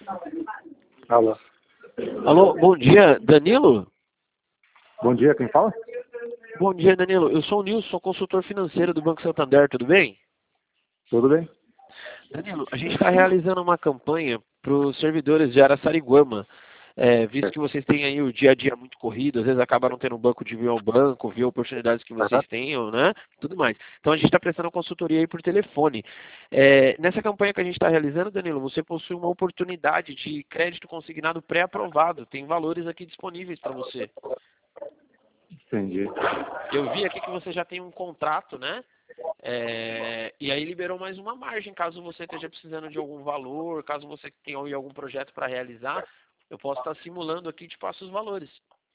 Alô. Alô, bom dia, Danilo? Bom dia, quem fala? Bom dia, Danilo. Eu sou o Nilson, sou consultor financeiro do Banco Santander, tudo bem? Tudo bem? Danilo, a gente está realizando uma campanha para os servidores de Araçariguama, visto que vocês têm aí o dia a dia muito corrido, às vezes acabaram tendo um banco de vir ao banco, ver oportunidades que Aham. vocês tenham, né? Tudo mais. Então a gente está prestando consultoria aí por telefone. Nessa campanha que a gente está realizando, Danilo, você possui uma oportunidade de crédito consignado pré-aprovado. Tem valores aqui disponíveis para você. Entendi. Eu vi aqui que você já tem um contrato, né? E aí liberou mais uma margem, caso você esteja precisando de algum valor, caso você tenha aí algum projeto para realizar, eu posso estar simulando aqui e te passo os valores.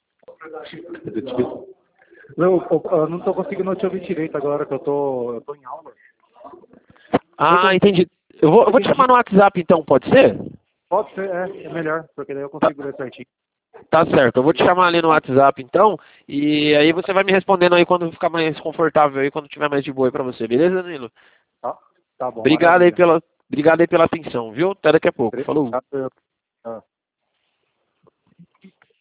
Eu não estou conseguindo te ouvir direito agora, que eu tô em aula. Ah, entendi. Eu vou te chamar no WhatsApp então, pode ser? Pode ser, é melhor, porque daí eu consigo ler certinho. Tá certo, eu vou te chamar ali no WhatsApp então, e aí você vai me respondendo aí quando ficar mais confortável aí, quando tiver mais de boa aí pra você, beleza, Danilo? Tá? Tá bom, Obrigado aí maravilha. pela atenção, viu? Até daqui a pouco. Falou. Obrigado.